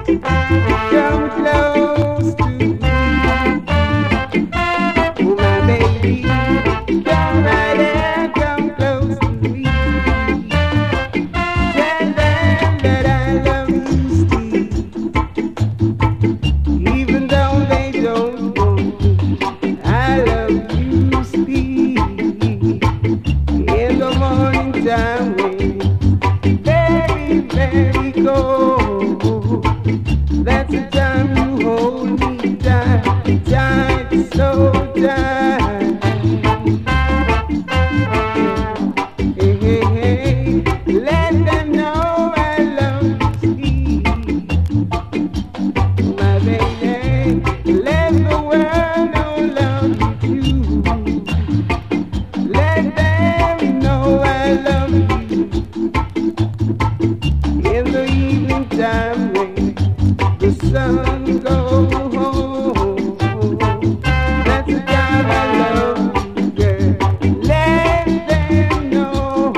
Come close to me, oh my baby. Come right and come close to me. Tell them that I love you still, even though they don't know me. I love you still. In the morning time when very cold, that's the time you hold me tight, tight, so tight. Hey, hey, hey. Let them know I love you, my baby. Let the world know love you. Let them know I love you. In the evening time when the sun goes home, that's the time I love you, girl. Let them know.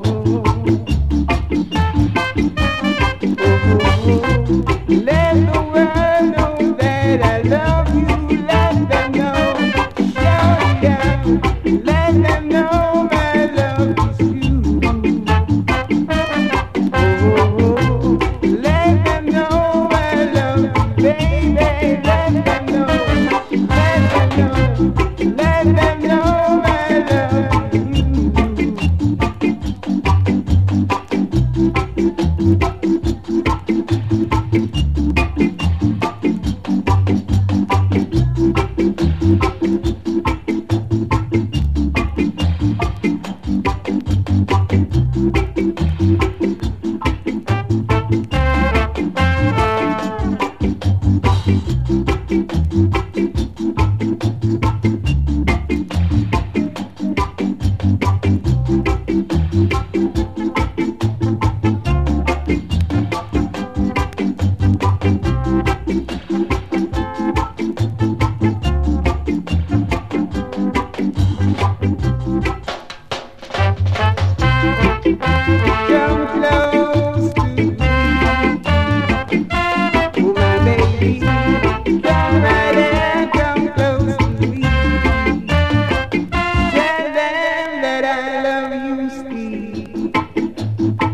Let the world know that I love you. Let them know. Shout it out. Let them know my love is you. Let them know I love you, baby. Let them know. Let them know. Let them know I love you. Come close to me, oh my baby. Come right and come close to me. Tell them that I love you still.